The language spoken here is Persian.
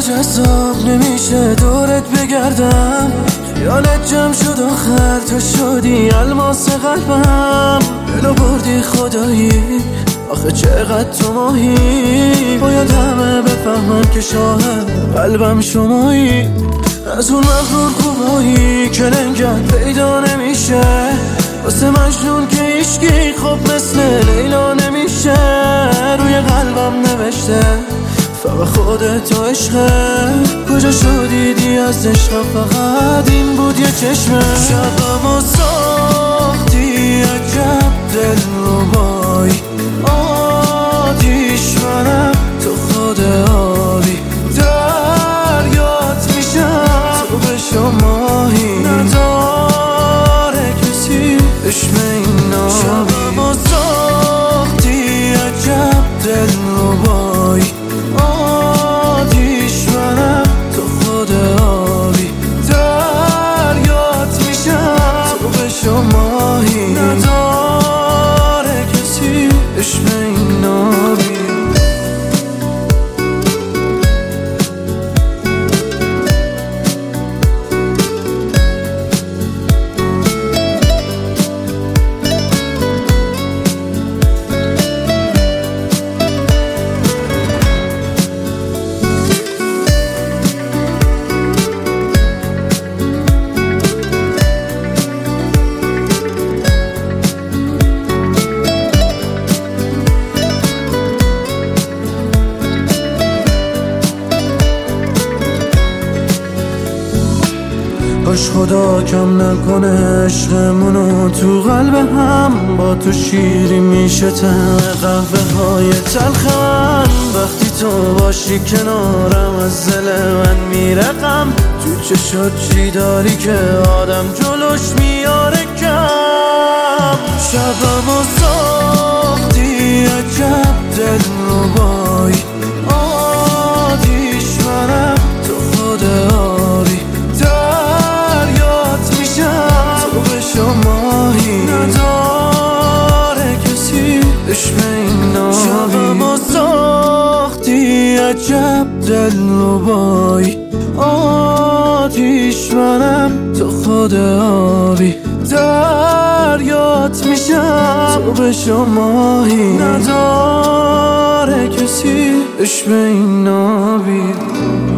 جذاب نمیشه دورت بگردم، خیالت جمع شد آخر تو شدی الماس قلبم. دلو بردی خدایی آخه چقدر تو ماهی، باید همه بفهمن که شاهد قلبم شمایی. از اون مغرور خوبایی که لنگت پیدا نمیشه، واسه مجنون که عشقی خب مثل لیلا نمیشه. روی قلبم نوشته فقط خودت و عشقه، کجا شدیدی از عشق فقط این بود یه چشمه. شبمو ساختی عجب دلربایی، آتیش منم تو خود آبی، دریات میشم تو بشو ماهی، نداره کسی عشق این نابی. شبمو ساختی عجب دلربایی، آتیش منم تو خود آبی، دریات میشم تو بشو ماهی، نداره کسی عشق این نابی. کاش خدا کم نکنه عشقمونو تو قلب هم، با تو شیری میشه طعم قهوه های تلخ من. وقتی تو باشی کنارم از دل من میره غم، تو چشات چی داری که آدم جلوش میاره کم. شبمو ساختی عجب دلربایی، آتیش منم تو خود آبی، ماهی نداره کسی عشق این نابی. شبمو ساختی عجب دلربایی، آتیش منم تو خود آبی، دریات میشم تو بشو ماهی، نداره کسی عشق این نابی.